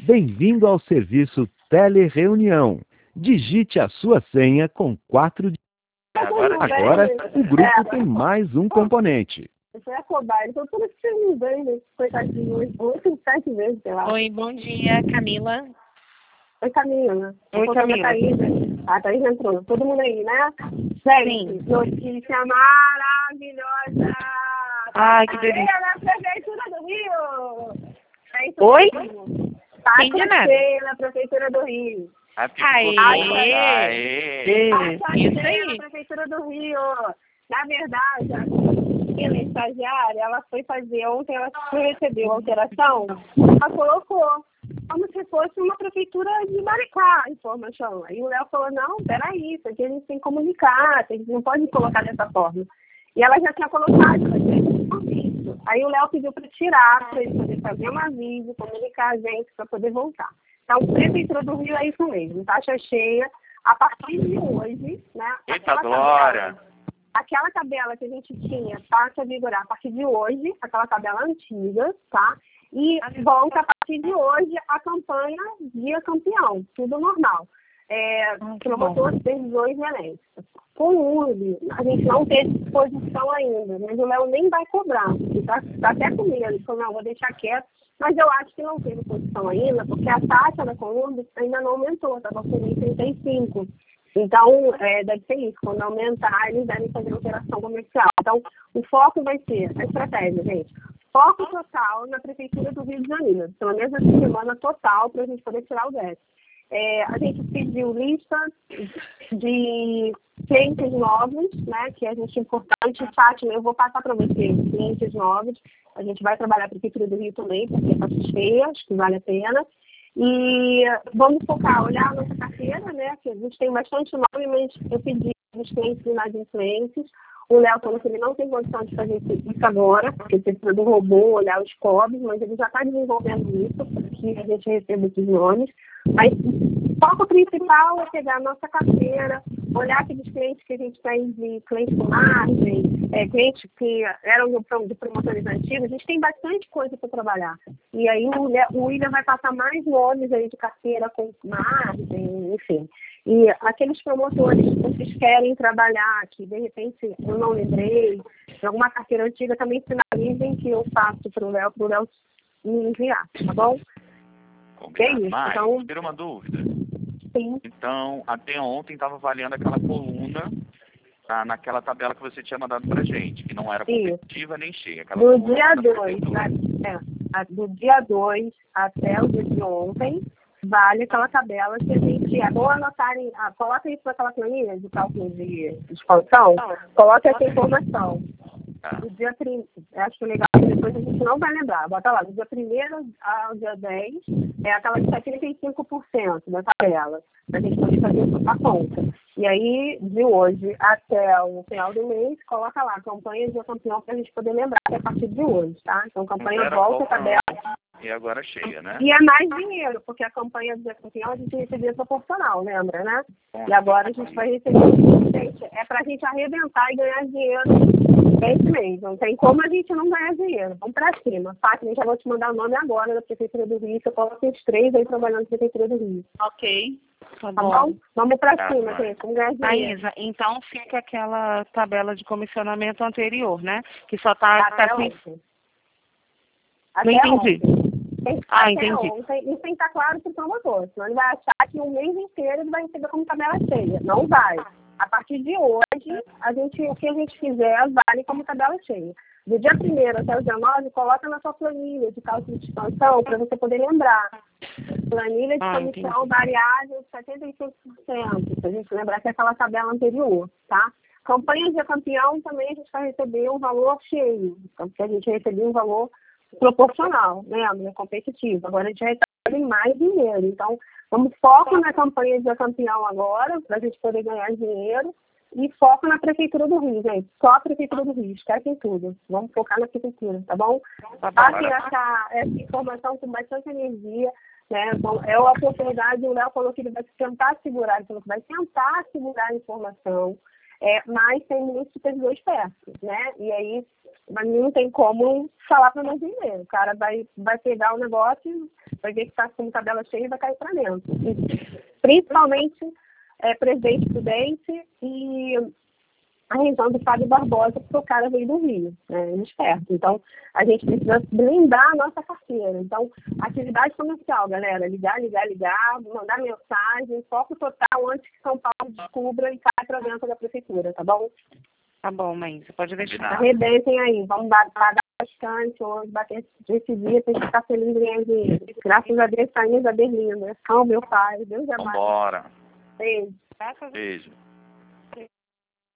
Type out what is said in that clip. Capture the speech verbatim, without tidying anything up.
Bem-vindo ao serviço Telereunião. Digite a sua senha com quatro dígitos. Agora, Agora, o grupo tem mais um componente. Isso é cobaia. Então, tudo que vocês me veem, né? Coitadinho, oito, sete vezes, sei lá. Oi, bom dia, Camila. Oi, Camila. Oi, Camila. A Thaís, a Thaís entrou. Todo mundo aí, né? Gente, notícia maravilhosa. Ai, que delícia. Na Prefeitura do Rio. É isso Oi? mesmo. Entendi Taxa nada. cheia na Prefeitura do Rio. Aê! Aê! Taxa Isso cheia aí. na Prefeitura do Rio. Na verdade, a estagiária, ela foi fazer ontem, ela recebeu a alteração, ela colocou como se fosse uma prefeitura de Maricá a informação. Aí o Léo falou, não, peraí, isso aqui a gente tem que comunicar, a gente não pode colocar dessa forma. E ela já tinha colocado, mas ele não visto. Aí o Léo pediu para tirar, para ele poder fazer um aviso, comunicar a gente para poder voltar. Então, Prefeitura do Rio é isso mesmo, taxa cheia, a partir de hoje, né? Eita, Glória! Aquela tabela que a gente tinha passa a vigorar a partir de hoje, aquela tabela antiga, tá? E volta a partir de hoje a campanha Dia Campeão, tudo normal. É, promotor decisões violentas. Com o U R B, a gente não tem disposição ainda, mas o Léo nem vai cobrar. Ele tá, tá até com medo, ele falou, não, vou deixar quieto. Mas eu acho que não teve posição ainda, porque a taxa da Colômbia ainda não aumentou, estava com trinta e cinco. Então, é, deve ser isso. Quando aumentar, eles devem fazer alteração comercial. Então, o foco vai ser a estratégia, gente. Foco total na Prefeitura do Rio de Janeiro. Pelo menos essa semana total para a gente poder tirar o déficit. É, a gente pediu lista de clientes novos, né, que a gente é importante. Fátima, eu vou passar para você clientes novos. A gente vai trabalhar a Prefeitura do Rio também, porque está cheia, acho que vale a pena. E vamos focar, olhar a nossa carteira, né? Que a gente tem bastante nome, mas eu pedi os clientes inadimplentes. O Léo falou que ele não tem condição de fazer isso agora, porque precisa do robô olhar os cobres, mas ele já está desenvolvendo isso, para que a gente receba esses nomes. Mas o foco principal é pegar a nossa carteira, olhar aqueles clientes que a gente tem de clientes com margem, é, clientes que eram de promotores antigos. A gente tem bastante coisa para trabalhar. E aí o William vai passar mais nomes aí de carteira com margem, enfim. E aqueles promotores que vocês querem trabalhar, que de repente eu não lembrei, de alguma carteira antiga, também sinalizem que eu faço para o Léo, para o Léo me enviar, tá bom? É isso. Mas, então, tira uma dúvida. Sim. Então, até ontem estava avaliando aquela coluna tá, naquela tabela que você tinha mandado pra gente, que não era competitiva nem cheia. Do dia dois, é, do dia dois até o dia de ontem, vale aquela tabela que a gente... É bom anotarem... Ah, coloca isso naquela planilha de cálculo de expansão. Coloca essa informação. Ah. Do dia primeiro... Acho que legal que depois a gente não vai lembrar. Bota lá, do dia primeiro ao dia dez, é aquela de setenta e cinco por cento da tabela. Pra gente poder fazer a conta. E aí, de hoje até o final do mês, coloca lá, campanha de campeão, pra gente poder lembrar que é a partir de hoje, tá? Então, campanha volta a tabela. E agora cheia, né? E é mais dinheiro, porque a campanha do campeão a gente recebia proporcional, lembra, né? E agora a gente vai receber. Gente, é pra gente arrebentar e ganhar dinheiro esse mês. Não tem como a gente não ganhar dinheiro. Vamos pra cima. Fátima, já vou te mandar o nome agora da Prefeitura do Rio. Você coloca os três aí trabalhando na Prefeitura do Rio. Ok. Tá bom? Bom? Vamos pra tá, cima, gente. Vamos ganhar dinheiro. Maísa, então fica aquela tabela de comissionamento anterior, né? Que só tá... Até tá ontem. Não Até entendi. Ontem. Ah, Até entendi. Ontem. Isso tem que estar claro para o promotor. Senão ele vai achar que o mês inteiro ele vai receber como tabela cheia. Não vai. A partir de hoje, a gente, o que a gente fizer vale como tabela cheia. Do dia primeiro até o dia nove, coloca na sua planilha de cálculo de expansão para você poder lembrar. Planilha de ah, comissão entendi. variável de setenta e cinco por cento, para a gente lembrar que é aquela tabela anterior, tá? Campanha de campeão também a gente vai receber um valor cheio, porque a gente recebeu um valor proporcional, lembra? Competitivo. Agora a gente recebe mais dinheiro. Então, vamos foco na campanha de campeão agora, para a gente poder ganhar dinheiro. E foco na Prefeitura do Rio, gente. Só a Prefeitura do Rio. Esquecem tudo. Vamos focar na Prefeitura, tá bom? Passem essa, essa informação com bastante energia. Né? Bom, é uma oportunidade. O Léo falou que ele vai tentar segurar. Ele falou que vai tentar segurar a informação. É, mas tem muitos supervisores perto, né? E aí mas não tem como falar para não vender. O cara vai, vai pegar o negócio, vai ver que está com tabela cheia e vai cair para dentro. E, principalmente é, presidente prudente e a região do Fábio Barbosa, porque o cara veio do Rio, né? Ele é esperto. Então, a gente precisa blindar a nossa carteira. Então, atividade comercial, galera, ligar, ligar, ligar, mandar mensagem, foco total antes que São Paulo descubra e caia para dentro da prefeitura, tá bom? Tá bom, mãe, você pode deixar. Arrebentem aí, vamos pagar bastante hoje, bater esse dia, tem que ficar feliz em ganhar dinheiro. Graças a Deus, saímos da Berlinda. Oh, meu pai, Deus é mais. Vambora. Beijo. Beijo.